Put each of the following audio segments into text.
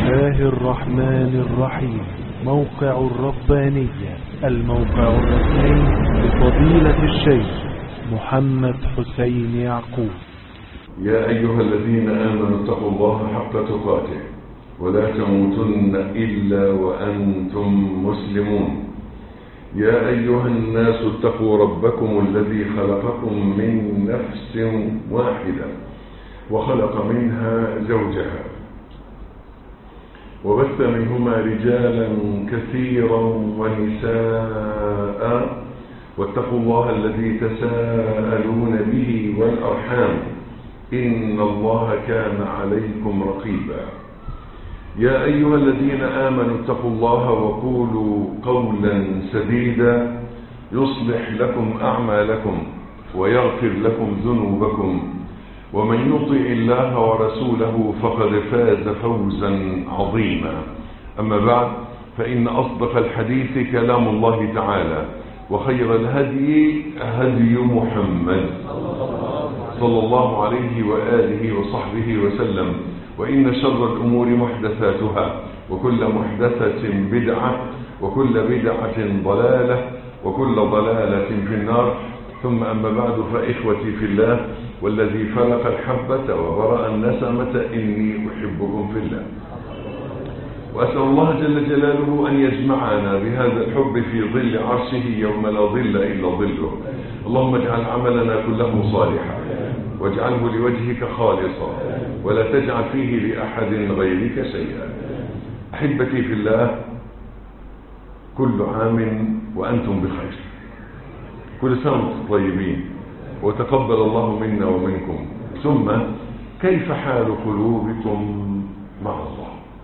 الله الرحمن الرحيم. موقع الربانية، الموقع الرسمي لفضيلة الشيخ محمد حسين يعقوب. يا أيها الذين آمنوا اتقوا الله حق تقاته ولا تموتن إلا وأنتم مسلمون. يا أيها الناس اتقوا ربكم الذي خلقكم من نفس واحدة وخلق منها زوجها وبث منهما رجالا كثيرا ونساء، واتقوا الله الذي تساءلون به والأرحام إن الله كان عليكم رقيبا. يا أيها الذين آمنوا اتقوا الله وقولوا قولا سديدا يصلح لكم أعمالكم ويغفر لكم ذنوبكم، ومن يطع الله ورسوله فقد فاز فوزا عظيما. أما بعد، فإن أصدق الحديث كلام الله تعالى، وخير الهدي هدي محمد صلى الله عليه وآله وصحبه وسلم، وإن شر الأمور محدثاتها، وكل محدثة بدعة، وكل بدعة ضلالة، وكل ضلالة في النار. ثم أما بعد، فإخوتي في الله والذي فلق الحبة وبرأ النسمة إني أحبكم في الله، وأسأل الله جل جلاله أن يجمعنا بهذا الحب في ظل عرشه يوم لا ظل إلا ظله. اللهم اجعل عملنا كله صالحا واجعله لوجهك خالصا ولا تجعل فيه لأحد غيرك شيئا. أحبتي في الله، كل عام وأنتم بخير، كل سنة وانتم طيبين، وتقبل الله منا ومنكم. ثم كيف حال قلوبكم مع الله؟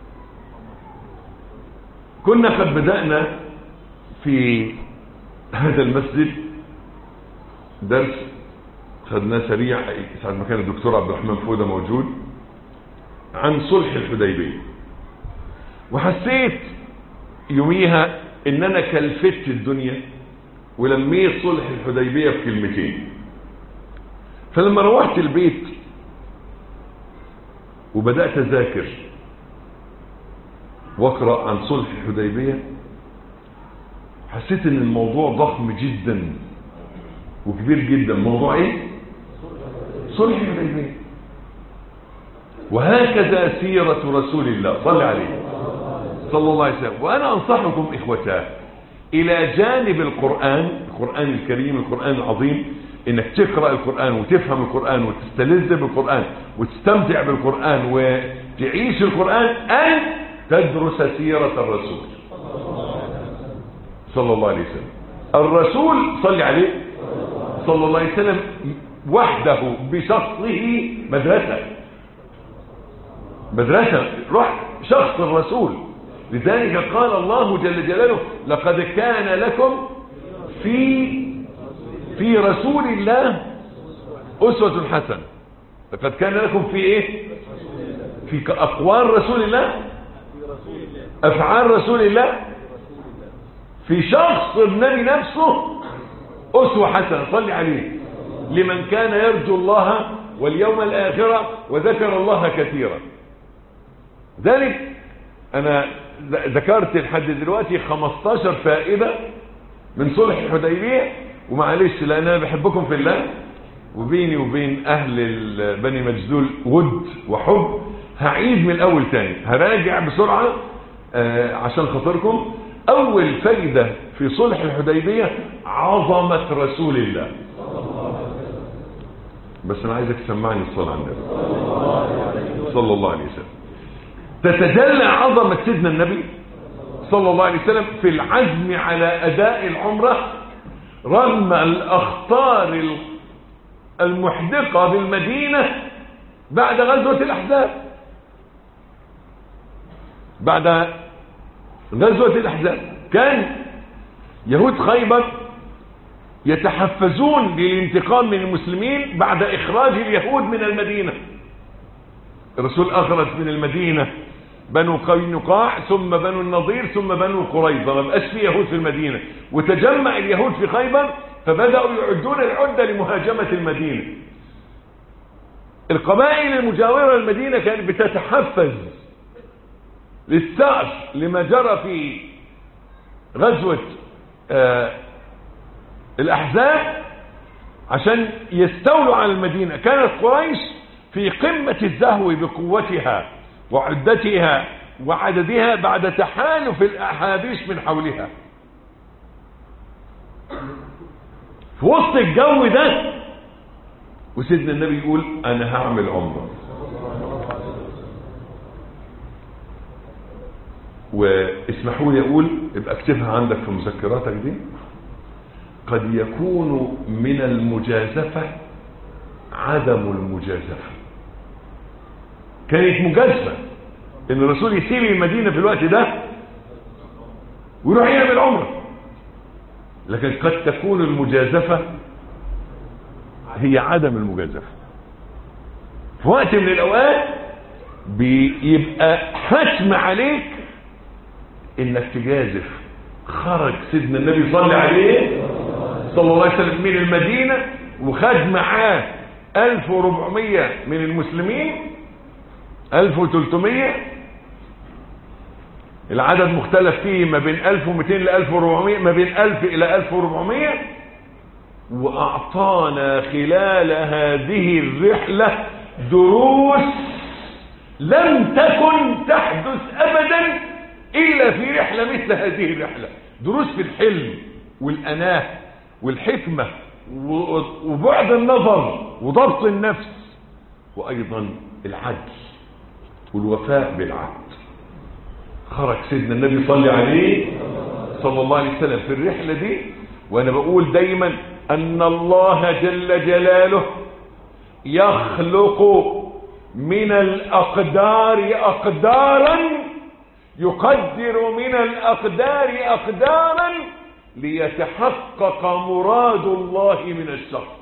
كنا قد بدأنا في هذا المسجد درس خدناه سريع ساعة ما كان الدكتور عبد الرحمن فودة موجود عن صلح الحديبية، وحسيت يوميها ان انا كلفت الدنيا ولميت صلح الحديبية في كلمتين. فلما روحت البيت وبدأت أذاكر واقرأ عن صلح الحديبية، حسيت ان الموضوع ضخم جدا وكبير جدا. موضوع ايه؟ صلح الحديبية. وهكذا سيرة رسول الله صلى عليه صلى الله عليه وسلم. وأنا أنصحكم إخوتاه إلى جانب القرآن الكريم، القرآن العظيم، إنك تقرأ القرآن وتفهم القرآن وتستلذ بالقرآن وتستمتع بالقرآن وتعيش القرآن، أن تدرس سيرة الرسول صلى الله عليه وسلم. الرسول صلى عليه صلى الله عليه وسلم وحده بشخصه مدرسة روح شخص الرسول. لذلك قال الله جل جلاله: لقد كان لكم في رسول الله أسوة حسنة. لقد كان لكم في ايه؟ في أقوال رسول الله، أفعال رسول الله، في شخص النبي نفسه أسوة حسنة. صلي عليه لمن كان يرجو الله واليوم الآخرة وذكر الله كثيرا. ذلك أنا ذكرت لحد دلوقتي 15 فائدة من صلح الحديبية، ومعلش لأن أنا بحبكم في الله وبيني وبين أهل بني مجدول ود وحب، هعيد من الأول تاني، هراجع بسرعة عشان خاطركم. أول فائدة في صلح الحديبية عظمة رسول الله. بس أنا عايزك تسمعني الصلاة على النبي صلى الله عليه وسلم. تتجلى عظمة سيدنا النبي صلى الله عليه وسلم في العزم على أداء العمرة رغم الأخطار المحدقة بالمدينة بعد غزوة الأحزاب. بعد غزوة الأحزاب كان يهود خيبر يتحفزون للانتقام من المسلمين بعد إخراج اليهود من المدينة. الرسول أخرج من المدينة بنو قينقاع ثم بنو النضير ثم بنو قريظة، ما بقاش فيه يهود في المدينة، وتجمع اليهود في خيبر فبدأوا يعدون العدة لمهاجمة المدينة. القبائل المجاورة للمدينة كانت بتتحفز للثأر لما جرى في غزوة الأحزاب عشان يستولوا على المدينة. كانت قريش في قمة الزهو بقوتها وعدتها وعددها بعد تحالف الأحابيش من حولها. في وسط الجو ده وسيدنا النبي يقول أنا هعمل عمرة. واسمحوا لي أقول، ابقى اكتبها عندك في مذكراتك دي، قد يكون من المجازفة عدم المجازفة. كانت مجازفة ان الرسول يسيب المدينة في الوقت ده ويروح يعمل عمره، لكن قد تكون المجازفة هي عدم المجازفة. في وقت من الاوقات بيبقى حتم عليك انك تجازف. خرج سيدنا النبي صلى عليه صلى الله عليه وسلم من المدينة وخد معاه 1400 من المسلمين، 1300. العدد مختلف فيه ما بين 1200 ل 1400، ما بين 1000 إلى 1400. وأعطانا خلال هذه الرحلة دروس لم تكن تحدث أبدا إلا في رحلة مثل هذه الرحلة. دروس في الحلم والأناة والحكمة وبعد النظر وضبط النفس، وأيضا العدل والوفاء بالعهد. خرج سيدنا النبي صلى الله عليه وسلم في الرحلة دي. وأنا بقول دايما أن الله جل جلاله يخلق من الأقدار أقدارا، يقدر من الأقدار أقدارا ليتحقق مراد الله من الشخص.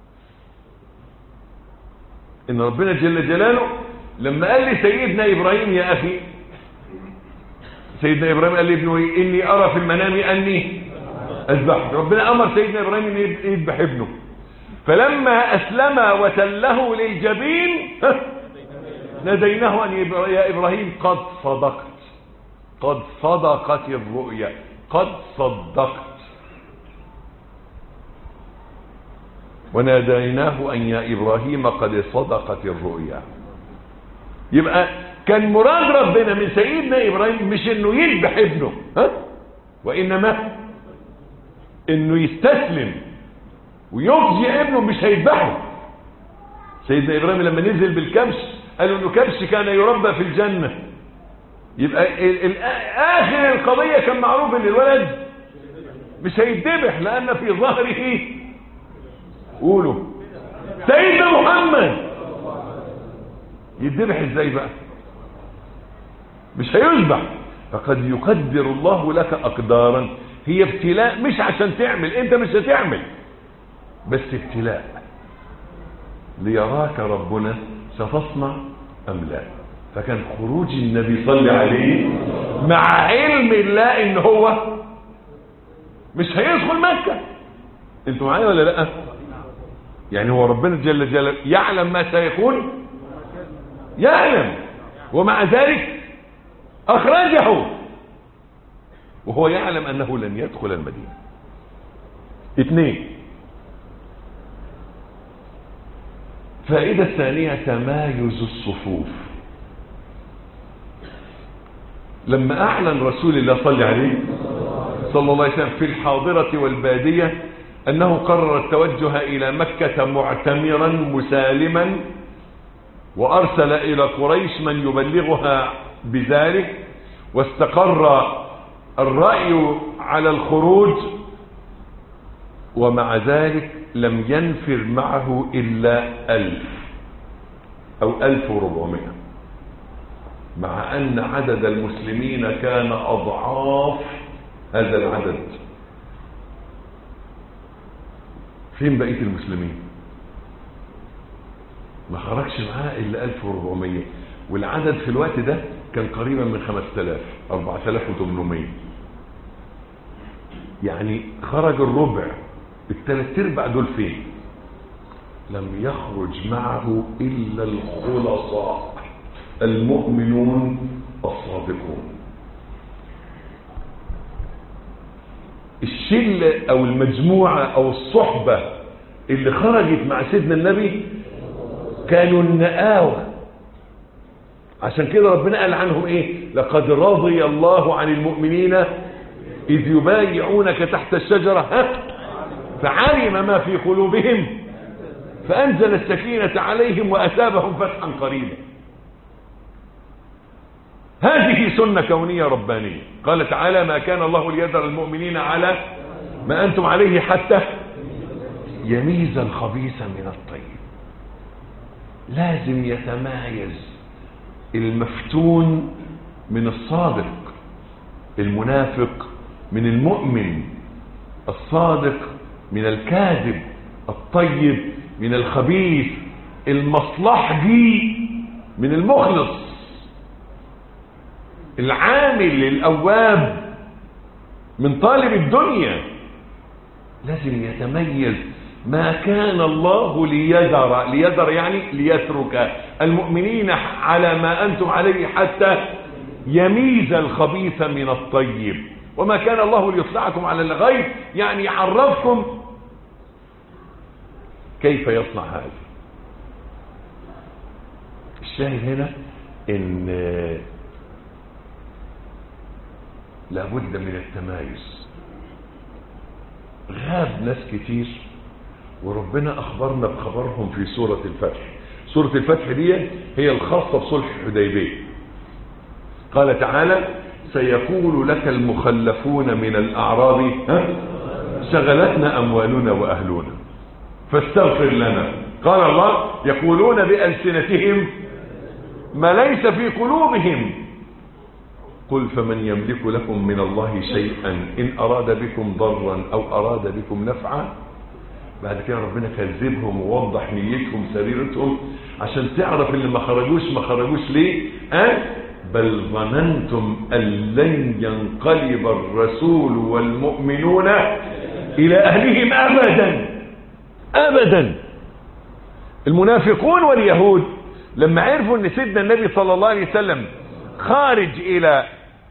إن ربنا جل جلاله لما قال لي سيدنا إبراهيم يا أخي، سيدنا إبراهيم قال لي ابنه إني أرى في المنام أني أذبحك. ربنا أمر سيدنا إبراهيم أن يذبح ابنه، فلما أسلم وتله للجبين ناديناه أن يا إبراهيم قد صدقت، قد صدقت الرؤيا، قد صدقت. وناديناه أن يا إبراهيم قد صدقت الرؤيا. يبقى كان مراد ربنا من سيدنا إبراهيم مش انه يذبح ابنه، وإنما انه يستسلم ويفجئ ابنه، مش هيذبحه. سيدنا إبراهيم لما نزل بالكبش قالوا انه كبش كان يربى في الجنة. يبقى آخر القضية كان معروف ان الولد مش هيذبح، لأن في ظهره قولوا سيدنا محمد. يذبح ازاي بقى؟ مش هيذبح. فقد يقدر الله لك أقدارا هي ابتلاء، مش عشان تعمل، انت مش هتعمل، بس ابتلاء ليراك ربنا ستصنع أم لا. فكان خروج النبي صلى عليه مع علم الله ان هو مش هيدخل مكة. انتوا معايا ولا لا؟ يعني هو ربنا جل جلاله يعلم ما سيكون، يعلم، ومع ذلك أخرجه وهو يعلم أنه لن يدخل المدينة. 2. فائدة الثانية تمايز الصفوف. لما أعلن رسول الله صلى الله عليه وسلم في الحاضرة والبادية أنه قرر التوجه إلى مكة معتمرا مسالما، وأرسل إلى قريش من يبلغها بذلك، واستقر الرأي على الخروج، ومع ذلك لم ينفر معه إلا 1000 أو 1400، مع أن عدد المسلمين كان أضعاف هذا العدد. فين بقية المسلمين؟ ما خرجش معاه إلا 1400، والعدد في الوقت ده كان قريبا من 5000 4800. يعني خرج الربع، الثلاث ارباع دول فين؟ لم يخرج معه إلا الخلصاء المؤمنون الصادقون. الشلة او المجموعة او الصحبة اللي خرجت مع سيدنا النبي كانوا النآوة. عشان كده ربنا قال عنهم ايه؟ لقد رضي الله عن المؤمنين اذ يبايعونك تحت الشجرة فعلم ما في قلوبهم فأنزل السكينة عليهم وأثابهم فتحا قريبا. هذه سنة كونية ربانية. قال تعالى ما كان الله ليذر المؤمنين على ما أنتم عليه حتى يميز الخبيث من الطيب. لازم يتمايز المفتون من الصادق، المنافق من المؤمن، الصادق من الكاذب، الطيب من الخبيث، المصلحجي من المخلص، العامل الأواب من طالب الدنيا. لازم يتميز. ما كان الله ليذر يعني ليترك المؤمنين على ما أنتم عليه حتى يميز الخبيث من الطيب. وما كان الله ليطلعكم على الغيب يعني يعرفكم كيف يصنع هذا. الشاهد هنا ان لابد من التمايز. غاب ناس كتير وربنا اخبرنا بخبرهم في سورة الفتح. سورة الفتح دي هي الخاصة بصلح الحديبية. قال تعالى سيقول لك المخلفون من الأعراب شغلتنا أموالنا وأهلنا فاستغفر لنا. قال الله يقولون بألسنتهم ما ليس في قلوبهم قل فمن يملك لكم من الله شيئا إن أراد بكم ضرا أو أراد بكم نفعا. بعد كده ربنا كذبهم ووضح نيتهم سريرتهم عشان تعرف اللي ما خرجوش ليه. بل ظننتم أن لن ينقلب الرسول والمؤمنون إلى أهلهم أبدا. المنافقون واليهود لما عرفوا أن سيدنا النبي صلى الله عليه وسلم خارج إلى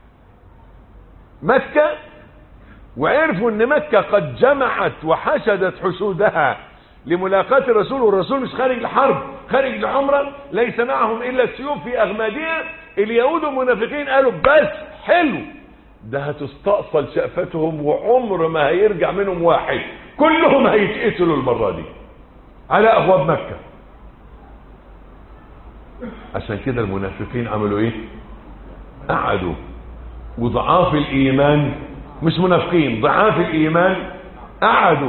مكة وعرفوا أن مكة قد جمعت وحشدت حشودها لملاقاة الرسول، والرسول مش خارج لحرب، خارج لعمرة ليس معهم إلا السيوف في أغمادها. اليهود والمنافقين قالوا بس حلو ده هتستأصل شأفتهم وعمر ما هيرجع منهم واحد، كلهم هيتقتلوا المرة دي على أبواب مكة. عشان كده المنافقين عملوا ايه؟ قعدوا. وضعاف الإيمان مش منافقين، ضعاف الإيمان قعدوا،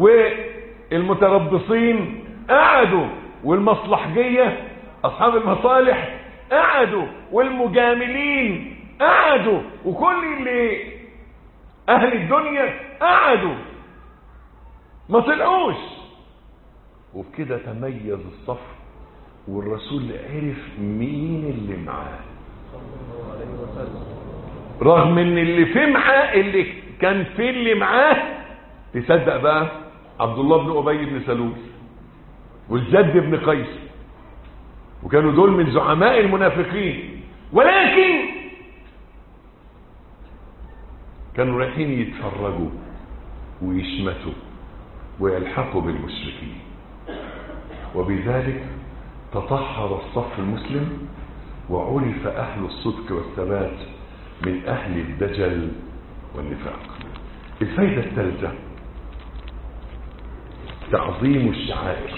والمتربصين قعدوا، والمصلحجية أصحاب المصالح قعدوا، والمجاملين قعدوا، وكل اللي أهل الدنيا قعدوا ما طلعوش. وبكده تميز الصف، والرسول عرف مين اللي معاه، رغم ان اللي في معاه اللي كان في اللي معاه تصدق بقى عبد الله بن أبي بن سلول والجد بن قيس، وكانوا دول من زعماء المنافقين، ولكن كانوا رايحين يتفرجوا ويشمتوا ويلحقوا بالمشركين. وبذلك تطهر الصف المسلم وعرف أهل الصدق والثبات من أهل الدجل والنفاق. الفائدة الثالثة تعظيم الشعائر.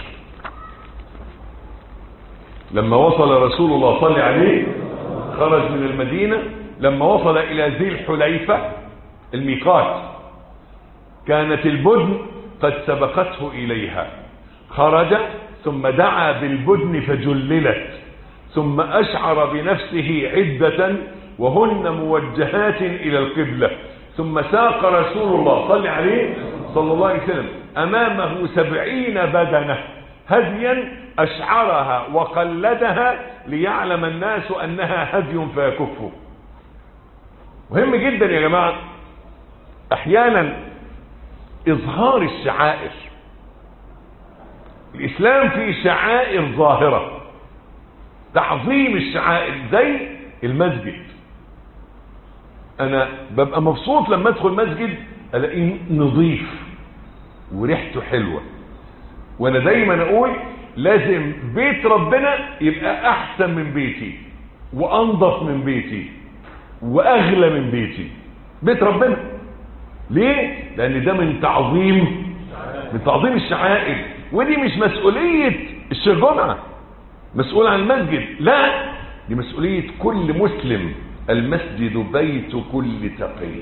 لما وصل رسول الله صلى عليه خرج من المدينة، لما وصل إلى ذي الحليفة الميقات كانت البدن قد سبقته إليها، خرج ثم دعا بالبدن فجللت، ثم أشعر بنفسه عدة وهن موجهات إلى القبلة، ثم ساق رسول الله صلى الله عليه وسلم أمامه 70 بدنة هديا أشعرها وقلدها ليعلم الناس أنها هدي فيكفوا. مهم جدا يا جماعة أحيانا إظهار الشعائر. الإسلام فيه شعائر ظاهرة تعظيم الشعائر زي المسجد. انا ببقى مبسوط لما ادخل مسجد الاقيه نظيف وريحته حلوة. وانا دايما اقول لازم بيت ربنا يبقى احسن من بيتي وانظف من بيتي واغلى من بيتي. بيت ربنا ليه؟ لان ده من تعظيم الشعائر. ودي مش مسؤولية الشيخ جمعة مسؤول عن المسجد، لا، دي مسؤولية كل مسلم. المسجد بيت كل تقي.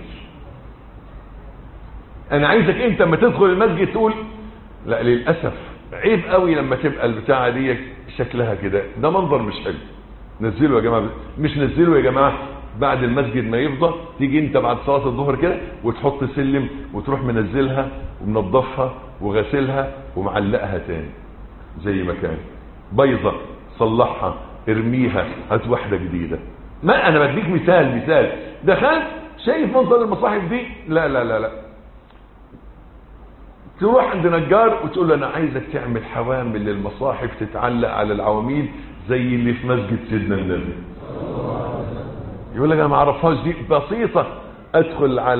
انا عايزك انت لما تدخل المسجد تقول لا للأسف عيب قوي لما تبقى البتاعة دي شكلها كده، ده منظر مش حلو، نزلوا يا جماعة. مش نزلوا يا جماعة، بعد المسجد ما يفضى تيجي انت بعد صلاة الظهر كده وتحط سلم وتروح منزلها ومنظفها وغسلها ومعلقها تاني زي ما كان. بيضة صلحها ارميها هات واحدة جديدة. ما انا بديك مثال. دخلت شايف منظر المصاحف دي، لا لا لا لا، تروح عند نجار وتقول له انا عايزك تعمل حوامل للمصاحف تتعلق على العواميد زي اللي في مسجد سيدنا النبي. يقول لك انا ما اعرفهاش، دي بسيطة. ادخل على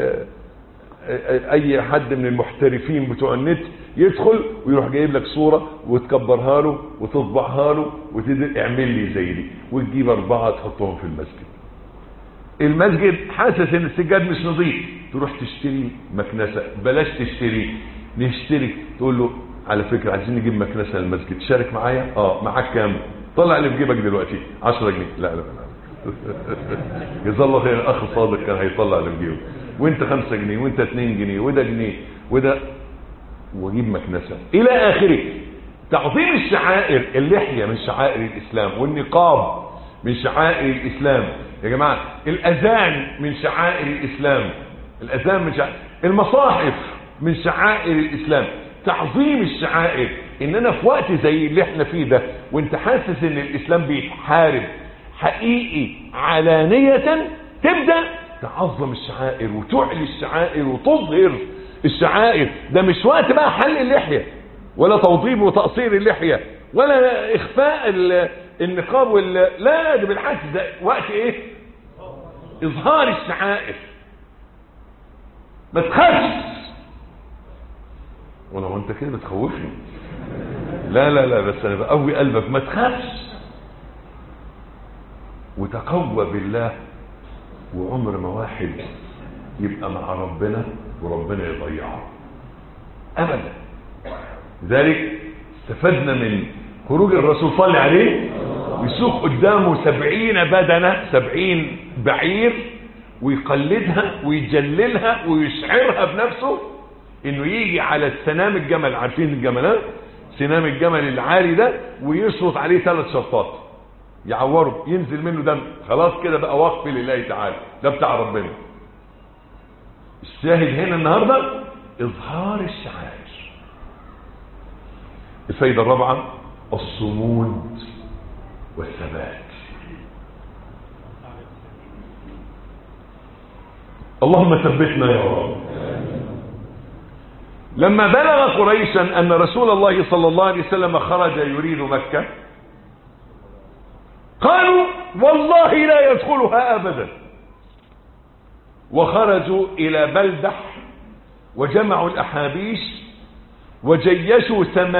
اي حد من المحترفين بتوع النت يدخل ويروح جايب لك صورة وتكبرها له وتطبعها له اعمل لي زي دي، وتجيب 4 تحطهم في المسجد. المسجد حاسس ان السجاد مش نظيف، تروح تشتري مكنسة. بلاش تشتري، نشتري. تقول له على فكرة عايزين نجيب مكنسة للمسجد، شارك معايا؟ معاك كام؟ طلع اللي في جيبك دلوقتي 10 جنيه. لا لا لا جزا الله خير، اخ صادق كان هيطلع اللي في جيبه. وانت 5 جنيه وانت 2 جنيه وده جنيه وده، واجيب مكنسة الى اخره. تعظيم الشعائر. اللحية من شعائر الاسلام، والنقاب من شعائر الاسلام يا جماعة. الاذان من شعائر الاسلام، الاذان من شعائر. المصاحف من شعائر الاسلام. تعظيم الشعائر. اننا في وقت زي اللي احنا فيه ده وانت حاسس ان الاسلام بيتحارب حقيقي علانية، تبدأ تعظم الشعائر وتعلي الشعائر وتظهر الشعائر. ده مش وقت بقى حل اللحية ولا توضيب وتقصير اللحية ولا اخفاء النقاب لا، ده بالعكس، ده وقت ايه؟ اظهار الشعائر. ما تخافش. ولو انت كده بتخوفني. لا لا لا، بس انا بقوي قلبك. ما تخافش وتقوى بالله. وعمر ما واحد يبقى مع ربنا وربنا يضيعه ابدا. ذلك استفدنا من خروج الرسول صلى عليه ويسوق قدامه 70 بدنة 70 بعير ويقلدها ويجللها ويشعرها بنفسه انه يجي على السنام الجمل. عارفين الجملات؟ سنام الجمل العالي ده، ويشرط عليه 3 شرطات يعوره ينزل منه دم. خلاص كده بقى وقف لله تعالى، ده بتاع ربنا. الشاهد هنا النهاردة اظهار الشعائر. الفايدة الرابعة الصمود والثبات. اللهم ثبتنا يا رب. لما بلغ قريشا ان رسول الله صلى الله عليه وسلم خرج يريد مكة، قالوا والله لا يدخلها ابدا. وخرجوا الى بلدح وجمعوا الاحابيش وجيشوا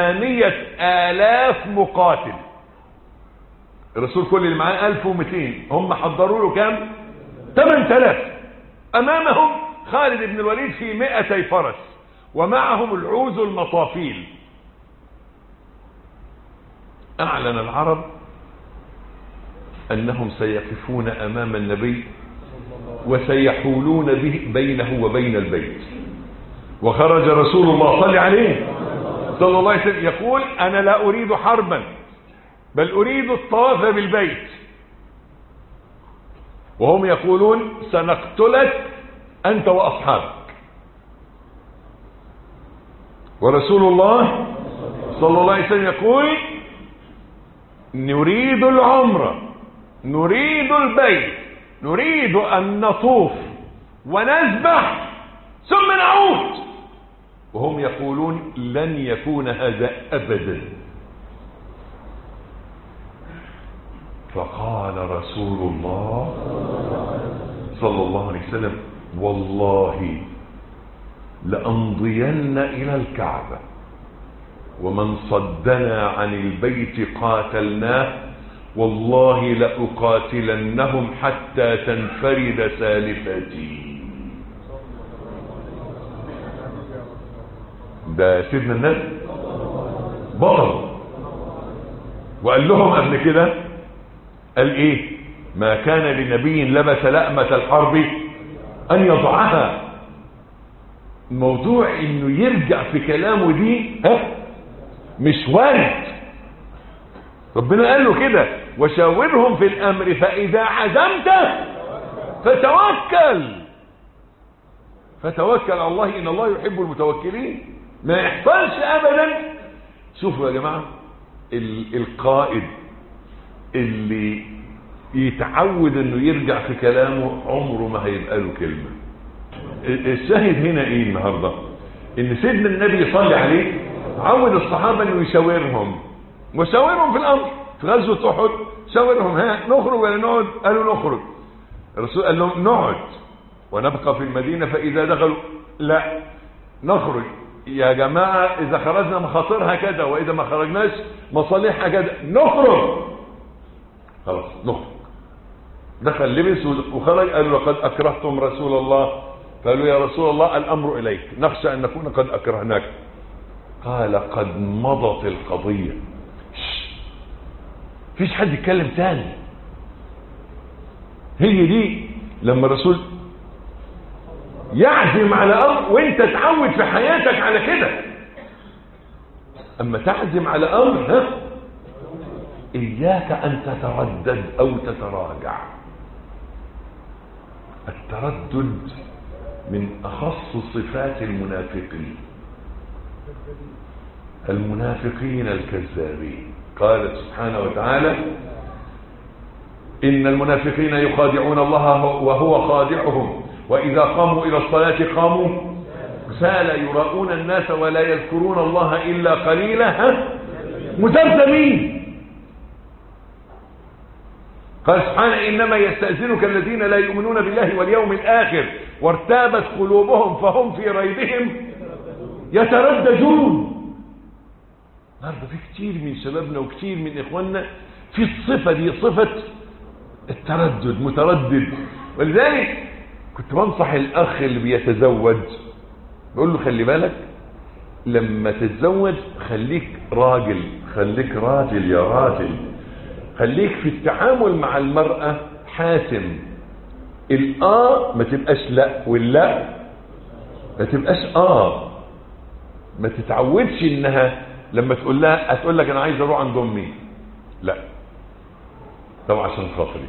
8000 مقاتل. الرسول كل اللي معاه 1200، هم حضروا له كام؟ 8000. امامهم خالد بن الوليد في 200 فرس ومعهم العوز المطافيل. اعلن العرب انهم سيقفون امام النبي وسيحولون به بينه وبين البيت. وخرج رسول الله صلى عليه صلى الله عليه وسلم يقول انا لا اريد حربا بل اريد الطواف بالبيت. وهم يقولون سنقتلك انت واصحابك. ورسول الله صلى الله عليه وسلم يقول نريد العمرة، نريد البيت، نريد ان نطوف ونذبح ثم نعود. وهم يقولون لن يكون هذا ابدا. فقال رسول الله صلى الله عليه وسلم والله لأمضين إلى الكعبة ومن صدنا عن البيت قاتلناه والله لأقاتلنهم حتى تنفرد سالفتي. ده سيدنا النبي بطل، وقال لهم قبل كده قال ايه؟ ما كان لنبي لبس لأمة الحرب ان يضعها. الموضوع انه يرجع في كلامه دي مش وارد. ربنا قال له كده وشاورهم في الامر فاذا عزمت فتوكل على الله ان الله يحب المتوكلين. ما يحصلش ابدا. شوفوا يا جماعه، القائد اللي يتعود انه يرجع في كلامه عمره ما هيبقى له كلمه. الشاهد هنا ايه النهارده؟ ان سيدنا النبي صلى عليه عود الصحابه انه يشاورهم، وشاورهم في الامر. في غزوه احد شاورهم، ها نخرج ولا نقعد؟ قالوا نخرج. الرسول قال لهم نقعد ونبقى في المدينه، فاذا دخلوا لا نخرج يا جماعه، اذا خرجنا مخاطرها كذا واذا ما خرجناش مصالحها كذا، نخرج. خلاص نخرج. دخل لبس وخرج. قالوا لقد اكرهتم رسول الله. قالوا يا رسول الله الامر اليك، نخشى ان نكون قد اكرهناك. قال قد مضت القضيه، فيش حد يتكلم تاني. هي دي لما الرسول يعزم على امر وانت تعود في حياتك على كده. اما تعزم على امر اياك ان تتردد او تتراجع. التردد من اخص صفات المنافقين الكذابين. قال سبحانه وتعالى ان المنافقين يخادعون الله وهو خادعهم واذا قاموا الى الصلاة قاموا كسالى يراؤون الناس ولا يذكرون الله الا قليلا مذبذبين. قال سبحانه انما يستأذنك الذين لا يؤمنون بالله واليوم الاخر وارتابت قلوبهم فهم في ريبهم يترددون. النهارده في كتير من شبابنا وكتير من اخواننا في الصفه دي، صفه التردد، متردد. ولذلك كنت بنصح الاخ اللي بيتزوج، بقول له خلي بالك لما تتزوج خليك راجل، خليك راجل يا راجل، خليك في التعامل مع المرأة حاسم. ما تبقاش لا، واللا ما تبقاش ما تتعودش انها لما تقول لها هتقول لك انا عايز اروح عند امي، لا طبعا عشان خاطري.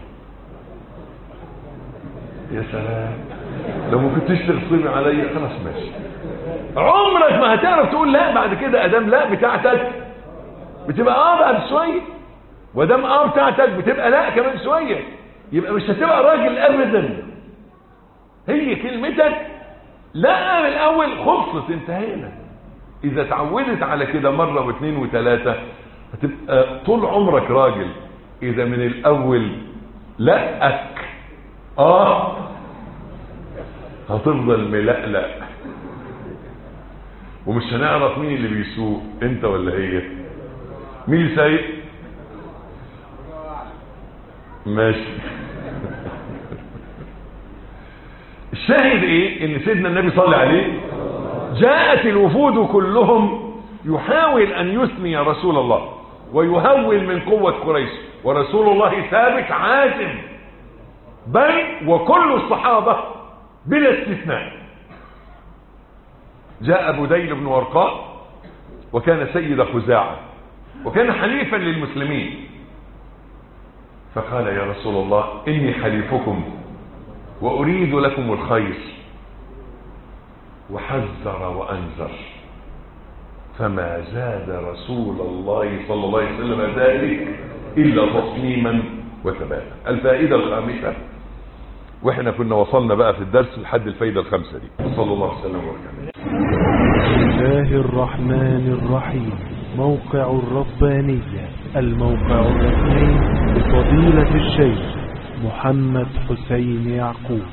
يا سلام لو ما كنتش تغصبي عليا خلاص ماشي. عمرك ما هتعرف تقول لا بعد كده. ادام لا بتاعتك بتبقى بعد شويه، وادام بتاعتك بتبقى لا كمان شويه، يبقى مش هتبقى راجل ابدا. هي كلمتك لا من الاول خلصت، انتهينا. اذا تعودت على كده مره واثنين وثلاثه هتبقى طول عمرك راجل. اذا من الاول لأك هتفضل ملقلق، ومش هنعرف مين اللي بيسوق، انت ولا هي؟ مين اللي سايق؟ ماشي. الشاهد ايه؟ ان سيدنا النبي صلى عليه جاءت الوفود كلهم يحاول ان يثني رسول الله ويهول من قوة قريش، ورسول الله ثابت عازم، بل وكل الصحابة بلا استثناء. جاء بديل بن ورقاء وكان سيد خزاعة وكان حليفا للمسلمين، فقال يا رسول الله إني حليفكم وأريد لكم الخير، وحذر وأنذر، فما زاد رسول الله صلى الله عليه وسلم ذلك إلا تصميما وثباتا. الفائدة الخامسة، واحنا كنا وصلنا بقى في الدرس لحد الفائدة الخامسة دي. صلى الله عليه وسلم وبركاته. بسم الله الرحمن الرحيم. موقع الربانية الموقع الرسمي لفضيلة الشيخ محمد حسين يعقوب.